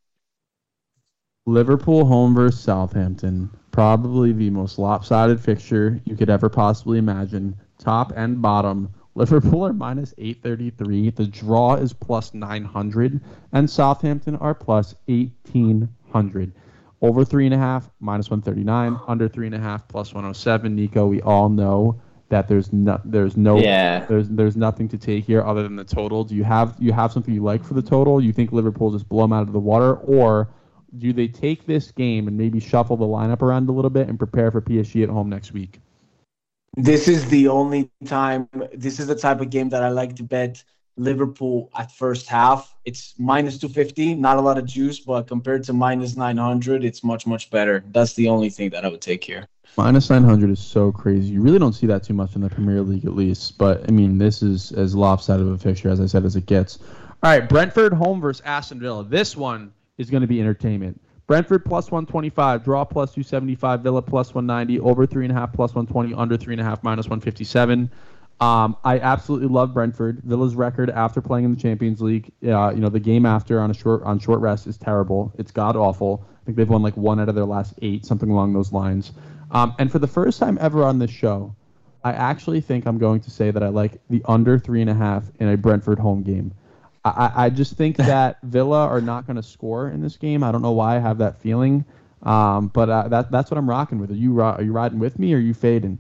Liverpool home versus Southampton. Probably the most lopsided fixture you could ever possibly imagine. Top and bottom. Liverpool are minus eight thirty-three. The draw is plus nine hundred. And Southampton are plus eighteen hundred. Over three and a half, minus one thirty-nine. Under three and a half, plus one oh seven. Nico, we all know that there's no, there's no, yeah. there's there's nothing to take here other than the total. Do you have you have something you like for the total? You think Liverpool just blow them out of the water, or do they take this game and maybe shuffle the lineup around a little bit and prepare for P S G at home next week? This is the only time. This is the type of game that I like to bet Liverpool at first half. It's minus two fifty, not a lot of juice, but compared to minus nine hundred, it's much, much better. That's the only thing that I would take here. Minus nine hundred is so crazy. You really don't see that too much in the Premier League, at least. But, I mean, this is as lopsided of a fixture, as I said, as it gets. All right, Brentford home versus Aston Villa. This one is going to be entertainment. Brentford plus one twenty-five, draw plus two seventy-five, Villa plus one ninety, over three point five plus one twenty, under three point five minus one fifty-seven. Um, I absolutely love Brentford. Villa's record after playing in the Champions League, uh, you know, the game after on a short on short rest is terrible. It's god awful. I think they've won like one out of their last eight, something along those lines. Um, and for the first time ever on this show, I actually think I'm going to say that I like the under three and a half in a Brentford home game. I, I just think that Villa are not going to score in this game. I don't know why I have that feeling, um, but uh, that that's what I'm rocking with. Are you are you riding with me, or are you fading?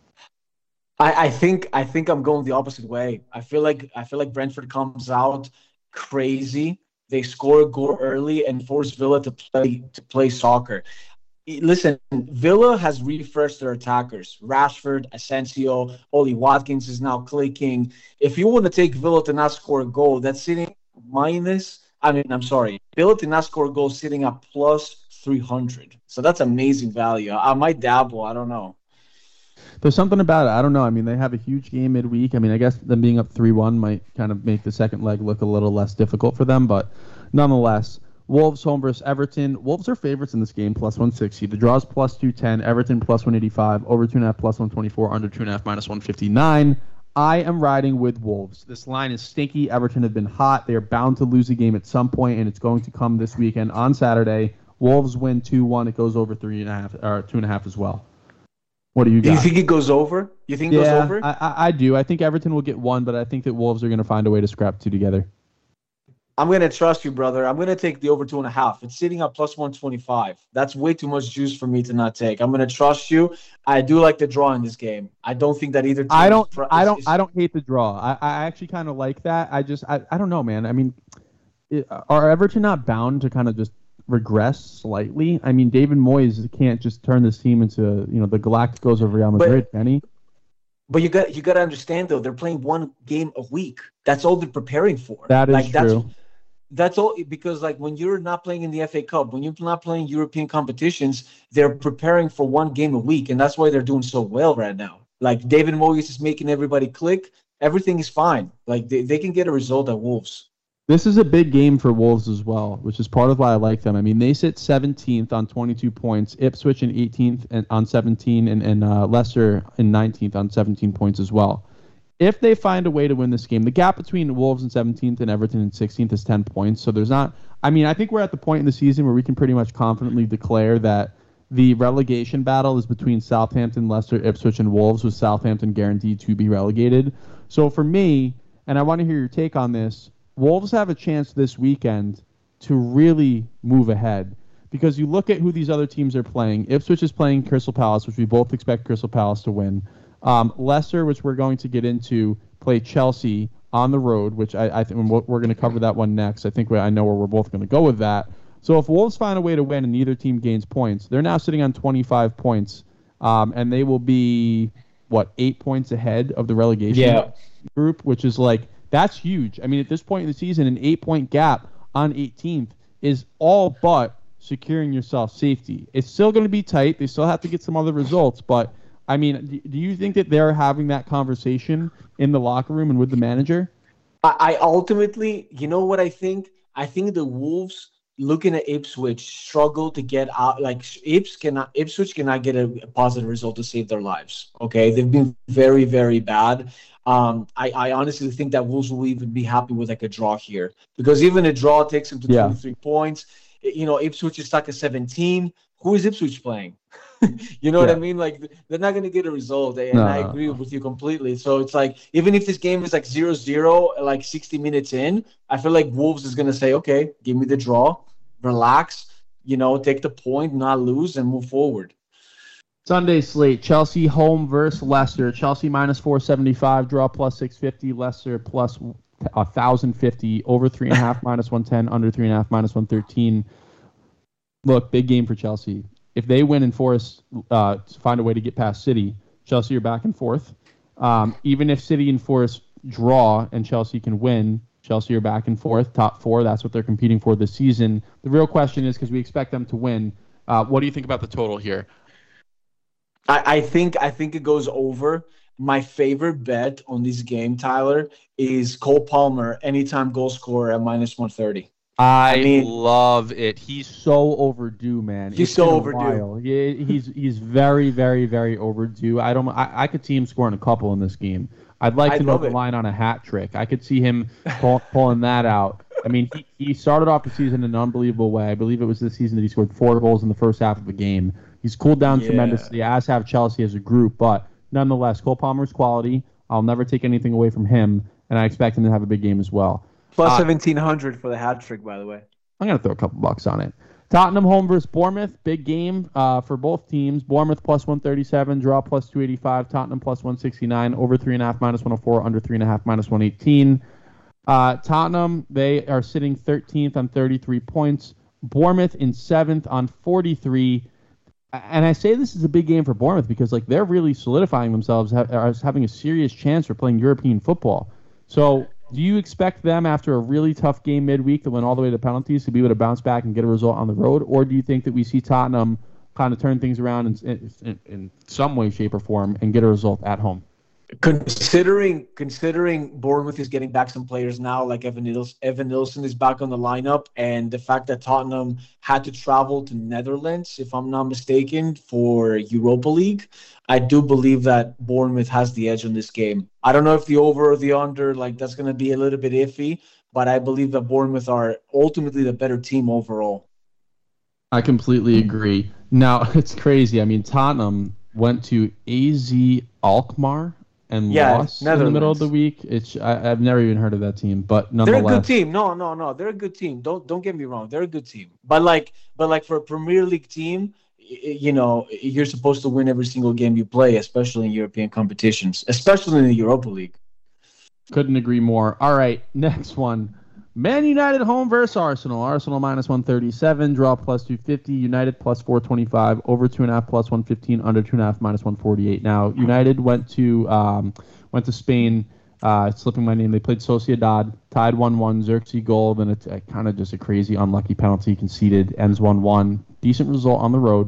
I, I think I think I'm going the opposite way. I feel like I feel like Brentford comes out crazy. They score a goal early and force Villa to play to play soccer. Listen, Villa has refreshed their attackers. Rashford, Asensio, Oli Watkins is now clicking. If you want to take Villa to not score a goal, that's sitting minus. I mean, I'm sorry, Villa to not score a goal sitting at plus three hundred. So that's amazing value. I might dabble. I don't know. There's something about it. I don't know. I mean, they have a huge game midweek. I mean, I guess them being up three one might kind of make the second leg look a little less difficult for them. But nonetheless, Wolves home versus Everton. Wolves are favorites in this game, plus one sixty. The draw is plus two ten. Everton plus one eighty-five. Over two point five plus one twenty-four. Under two point five minus one fifty-nine. I am riding with Wolves. This line is stinky. Everton have been hot. They are bound to lose a game at some point, and it's going to come this weekend on Saturday. Wolves win two one. It goes over three and a half or two and a half as well. What do you got? Do you think it goes over? You think it yeah, goes over? I, I, I do. I think Everton will get one, but I think that Wolves are going to find a way to scrap two together. I'm going to trust you, brother. I'm going to take the over two and a half. It's sitting at plus one twenty-five. That's way too much juice for me to not take. I'm going to trust you. I do like the draw in this game. I don't think that either team I don't. Is, I don't. is, I don't hate the draw. I, I actually kind of like that. I just. I, I don't know, man. I mean, it, are Everton not bound to kind of just regress slightly? I mean, David Moyes can't just turn this team into, you know, the Galacticos of Real Madrid, can he? But you got you got to understand though, they're playing one game a week. That's all they're preparing for. That is like, that's, true. That's all, because like when you're not playing in the F A Cup, when you're not playing European competitions, they're preparing for one game a week, and that's why they're doing so well right now. Like David Moyes is making everybody click. Everything is fine. Like they, they can get a result at Wolves. This is a big game for Wolves as well, which is part of why I like them. I mean, they sit seventeenth on twenty-two points, Ipswich in eighteenth and on seventeen, and, and uh, Leicester in nineteenth on seventeen points as well. If they find a way to win this game, the gap between Wolves in seventeenth and Everton in sixteenth is ten points. So there's not, I mean, I think we're at the point in the season where we can pretty much confidently declare that the relegation battle is between Southampton, Leicester, Ipswich, and Wolves, with Southampton guaranteed to be relegated. So for me, and I want to hear your take on this, Wolves have a chance this weekend to really move ahead, because you look at who these other teams are playing. Ipswich is playing Crystal Palace, which we both expect Crystal Palace to win. Um, Leicester, which we're going to get into, play Chelsea on the road, which I, I think we're going to cover that one next. I think we, I know where we're both going to go with that. So if Wolves find a way to win and neither team gains points, they're now sitting on twenty-five points, um, and they will be, what, eight points ahead of the relegation yeah. group, which is like, that's huge. I mean, at this point in the season, an eight-point gap on eighteenth is all but securing yourself safety. It's still going to be tight. They still have to get some other results, but I mean, do you think that they're having that conversation in the locker room and with the manager? I ultimately, you know what I think? I think the Wolves, looking at Ipswich, struggle to get out. Like Ips cannot, Ipswich cannot get a positive result to save their lives. Okay, they've been very, very bad. Um, I, I honestly think that Wolves will even be happy with like a draw here, because even a draw takes them to yeah. twenty-three points. You know, Ipswich is stuck at seventeen. Who is Ipswich playing? You know yeah. what I mean? Like, they're not going to get a result, and no. I agree with you completely. So it's like, even if this game is like zero zero, like sixty minutes in, I feel like Wolves is going to say, okay, give me the draw, relax, you know, take the point, not lose, and move forward. Sunday slate, Chelsea home versus Leicester. Chelsea minus four seventy-five, draw plus six fifty, Leicester plus one thousand fifty, over three point five minus one ten, under three point five minus one thirteen. Look, big game for Chelsea. If they win and force uh, to find a way to get past City, Chelsea are back and forth. Um, even if City and Forest draw and Chelsea can win, Chelsea are back and forth, top four. That's what they're competing for this season. The real question is, because we expect them to win, uh, what do you think about the total here? I, I think I think it goes over. My favorite bet on this game, Tyler, is Cole Palmer anytime goal scorer at minus one thirty. I, I mean, love it. He's so overdue, man. He's It's so been a overdue. while. He, he's he's very very very overdue. I don't. I, I could see him scoring a couple in this game. I'd like I to know love the it. line on a hat trick. I could see him pull, pulling that out. I mean, he, he started off the season in an unbelievable way. I believe it was this season that he scored four goals in the first half of a game. He's cooled down Yeah. tremendously, as have Chelsea as a group. But nonetheless, Cole Palmer's quality. I'll never take anything away from him, and I expect him to have a big game as well. Plus Uh, seventeen hundred for the hat trick, by the way. I'm going to throw a couple bucks on it. Tottenham home versus Bournemouth. Big game uh, for both teams. Bournemouth plus one thirty-seven, draw plus two eighty-five. Tottenham plus one sixty-nine, over three point five minus one oh four, under three point five minus one eighteen. Uh, Tottenham, they are sitting thirteenth on thirty-three points. Bournemouth in seventh on forty-three. And I say this is a big game for Bournemouth because like they're really solidifying themselves as having a serious chance for playing European football. So do you expect them, after a really tough game midweek that went all the way to penalties, to be able to bounce back and get a result on the road? Or do you think that we see Tottenham kind of turn things around in, in, in some way, shape, or form and get a result at home? Considering considering Bournemouth is getting back some players now, like Evan Nilsson, Evan Nilsson is back on the lineup, and the fact that Tottenham had to travel to Netherlands, if I'm not mistaken, for Europa League, I do believe that Bournemouth has the edge on this game. I don't know if the over or the under, like that's going to be a little bit iffy, but I believe that Bournemouth are ultimately the better team overall. I completely agree. Now, it's crazy. I mean, Tottenham went to A Z Alkmaar and Yeah, lost in the middle of the week. It's I, I've never even heard of that team, but They're nonetheless, a good team. No, no, no. They're a good team. Don't don't get me wrong. They're a good team. But like, but like for a Premier League team, y- you know, you're supposed to win every single game you play, especially in European competitions, especially in the Europa League. couldn't agree more. All right, next one. Man United home versus Arsenal. Arsenal minus one thirty-seven, draw plus two fifty, United plus four twenty-five, over two point five plus one fifteen, under two point five minus one forty-eight. Now, United went to um, went to Spain, uh, slipping my name. They played Sociedad, tied one one, Xerxes goal, then it's a, kind of just a crazy unlucky penalty conceded, ends one one. Decent result on the road.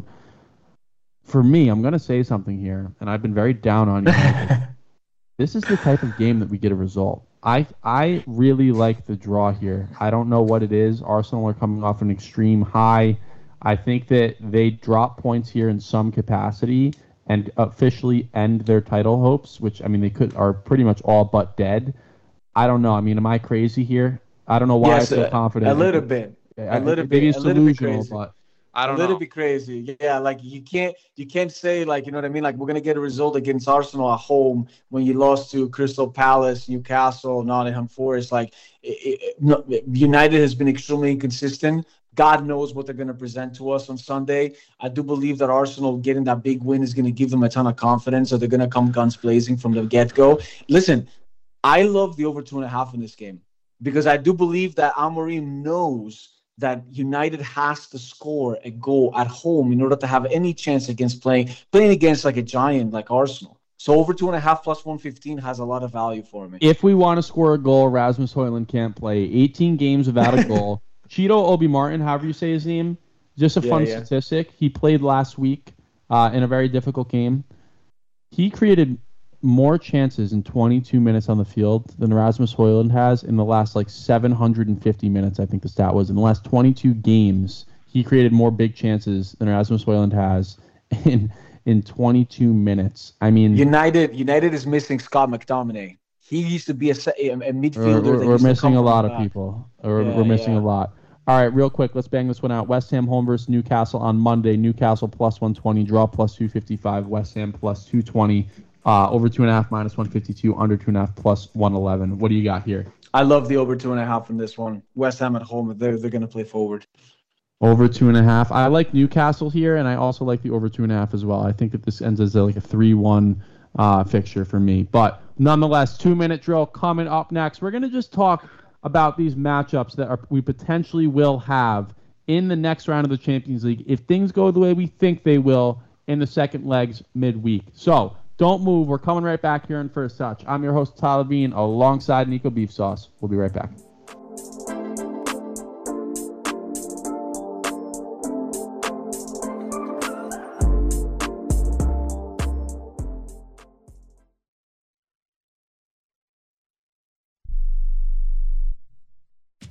For me, I'm going to say something here, and I've been very down on United. This is the type of game that we get a result. I I really like the draw here. I don't know what it is. Arsenal are coming off an extreme high. I think that they drop points here in some capacity and officially end their title hopes, which, I mean, they could are pretty much all but dead. I don't know. I mean, am I crazy here? I don't know why Yes, I feel a- confident. a little bit. I- A little maybe bit. it's A little bit delusional, crazy. but I don't a little know. bit crazy. Yeah, like you can't you can't say like, you know what I mean? Like we're gonna get a result against Arsenal at home when you lost to Crystal Palace, Newcastle, Nottingham Forest. Like it, it, no, United has been extremely inconsistent. God knows what they're going to present to us on Sunday. I do believe that Arsenal getting that big win is going to give them a ton of confidence, so they're going to come guns blazing from the get-go. Listen, I love the over two and a half in this game because I do believe that Amorim knows that United has to score a goal at home in order to have any chance against playing playing against like a giant like Arsenal. So over two and a half plus one fifteen has a lot of value for me. If we want to score a goal, Rasmus Højlund can't play. eighteen games without a goal. Cheeto Obi Martin, however you say his name, just a Yeah, fun yeah. statistic. He played last week uh, in a very difficult game. He created more chances in twenty-two minutes on the field than Rasmus Højlund has in the last like seven hundred fifty minutes, I think the stat was. In the last twenty-two games, he created more big chances than Rasmus Højlund has in in twenty-two minutes. I mean, United United is missing Scott McTominay. He used to be a, a, a midfielder. We're, that we're used to missing come a from lot the of back. people. Or Yeah, we're missing yeah. a lot. All right, real quick, let's bang this one out. West Ham home versus Newcastle on Monday. Newcastle plus one twenty, draw plus two fifty-five. West Ham plus two twenty, uh, over two and a half minus one fifty-two, under two and a half plus one eleven. What do you got here? I love the over two and a half in this one. West Ham at home, they're they're going to play forward. Over two and a half. I like Newcastle here, and I also like the over two and a half as well. I think that this ends as a, like a three one uh, fixture for me. But nonetheless, two-minute drill coming up next. We're going to just talk about these matchups that are, we potentially will have in the next round of the Champions League if things go the way we think they will in the second legs midweek. So don't move. We're coming right back here on First Touch. I'm your host, Tyler Bean, alongside Nico Beef Sauce. We'll be right back.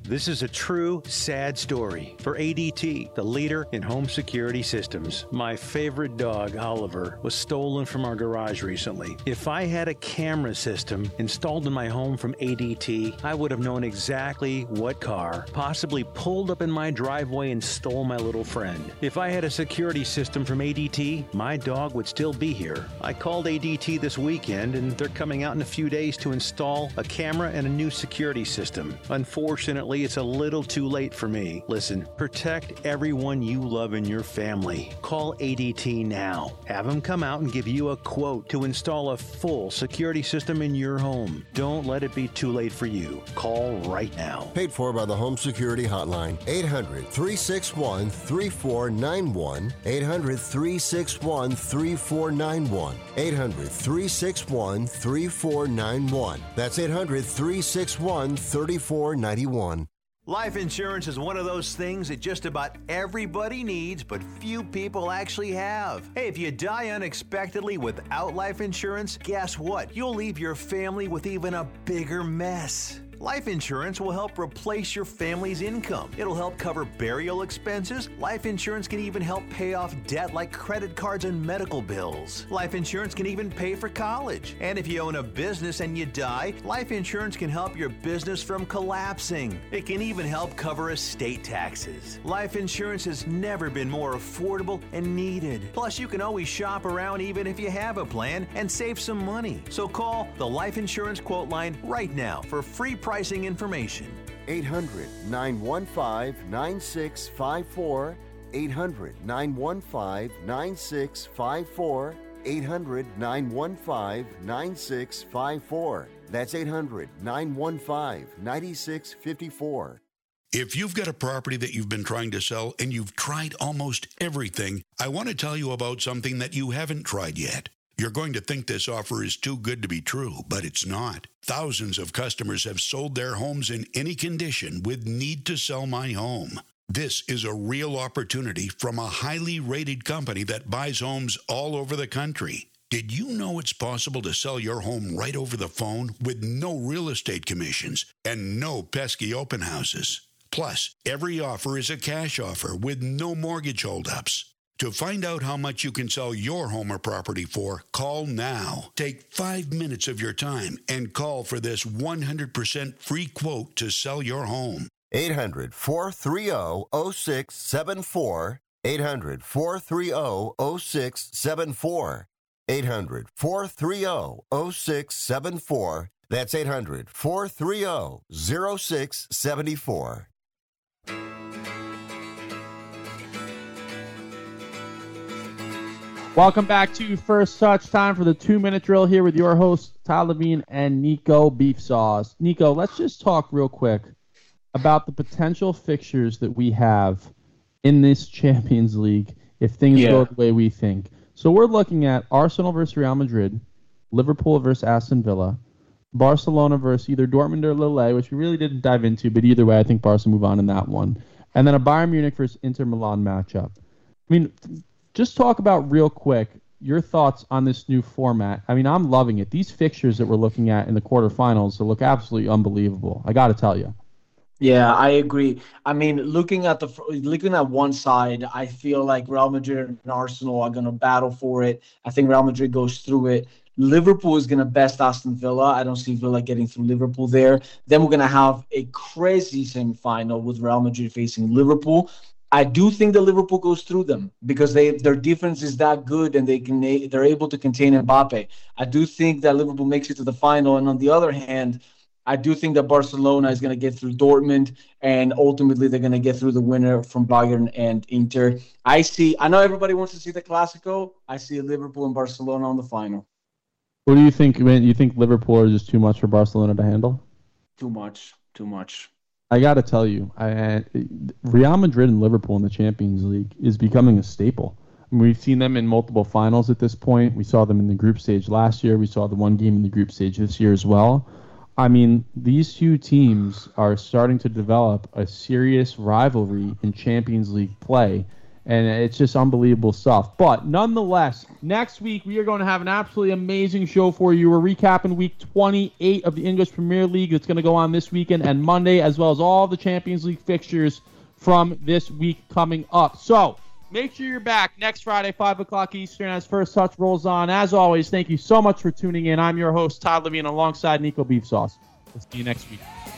This is a true sad story for A D T, the leader in home security systems. My favorite dog, Oliver, was stolen from our garage recently. If I had a camera system installed in my home from A D T, I would have known exactly what car possibly pulled up in my driveway and stole my little friend. If I had a security system from A D T, my dog would still be here. I called A D T this weekend, and they're coming out in a few days to install a camera and a new security system. Unfortunately, it's a little too late for me. Listen, protect everyone you love in your family. Call A D T now. Have them come out and give you a quote to install a full security system in your home. Don't let it be too late for you. Call right now. Paid for by the Home Security Hotline. eight hundred, three six one, three four nine one. eight hundred, three six one, three four nine one. eight hundred, three six one, three four nine one. That's eight hundred, three six one, three four nine one. Life insurance is one of those things that just about everybody needs, but few people actually have. Hey, if you die unexpectedly without life insurance, guess what? You'll leave your family with even a bigger mess. Life insurance will help replace your family's income. It'll help cover burial expenses. Life insurance can even help pay off debt like credit cards and medical bills. Life insurance can even pay for college. And if you own a business and you die, life insurance can help your business from collapsing. It can even help cover estate taxes. Life insurance has never been more affordable and needed. Plus, you can always shop around even if you have a plan and save some money. So call the Life Insurance Quote Line right now for free pricing information. eight hundred, nine one five, nine six five four. eight hundred, nine one five, nine six five four. eight hundred, nine one five, nine six five four. That's eight hundred, nine one five, nine six five four. If you've got a property that you've been trying to sell and you've tried almost everything, I want to tell you about something that you haven't tried yet. You're going to think this offer is too good to be true, but it's not. Thousands of customers have sold their homes in any condition with Need to Sell My Home. This is a real opportunity from a highly rated company that buys homes all over the country. Did you know it's possible to sell your home right over the phone with no real estate commissions and no pesky open houses? Plus, every offer is a cash offer with no mortgage holdups. To find out how much you can sell your home or property for, call now. Take five minutes of your time and call for this one hundred percent free quote to sell your home. eight hundred, four three zero, zero six seven four. eight hundred, four three zero, zero six seven four. eight hundred, four three zero, zero six seven four. That's eight hundred, four three zero, zero six seven four. Welcome back to First Touch. Time for the two-minute drill here with your hosts, Ty Levine and Nico Beef Sauce. Nico, let's just talk real quick about the potential fixtures that we have in this Champions League if things yeah. go the way we think. So we're looking at Arsenal versus Real Madrid, Liverpool versus Aston Villa, Barcelona versus either Dortmund or Lille, which we really didn't dive into, but either way, I think Barca move on in that one. And then a Bayern Munich versus Inter Milan matchup. I mean, just talk about real quick your thoughts on this new format. I mean, I'm loving it. These fixtures that we're looking at in the quarterfinals look absolutely unbelievable. I got to tell you. Yeah, I agree. I mean, looking at the looking at one side, I feel like Real Madrid and Arsenal are going to battle for it. I think Real Madrid goes through it. Liverpool is going to best Aston Villa. I don't see Villa getting through Liverpool there. Then we're going to have a crazy semifinal with Real Madrid facing Liverpool. I do think that Liverpool goes through them because they their defense is that good and they can they're able to contain Mbappe. I do think that Liverpool makes it to the final, and on the other hand, I do think that Barcelona is going to get through Dortmund, and ultimately they're going to get through the winner from Bayern and Inter. I see. I know everybody wants to see the Clásico. I see Liverpool and Barcelona on the final. What do you think? Man, you think Liverpool is just too much for Barcelona to handle? Too much. Too much. I got to tell you, I, Real Madrid and Liverpool in the Champions League is becoming a staple. I mean, we've seen them in multiple finals at this point. We saw them in the group stage last year. We saw the one game in the group stage this year as well. I mean, these two teams are starting to develop a serious rivalry in Champions League play. And it's just unbelievable stuff. But nonetheless, next week we are going to have an absolutely amazing show for you. We're recapping week twenty-eight of the English Premier League that's going to go on this weekend and Monday, as well as all the Champions League fixtures from this week coming up. So make sure you're back next Friday, five o'clock Eastern, as First Touch rolls on. As always, thank you so much for tuning in. I'm your host, Todd Levine, alongside Nico Beefsauce. We'll see you next week.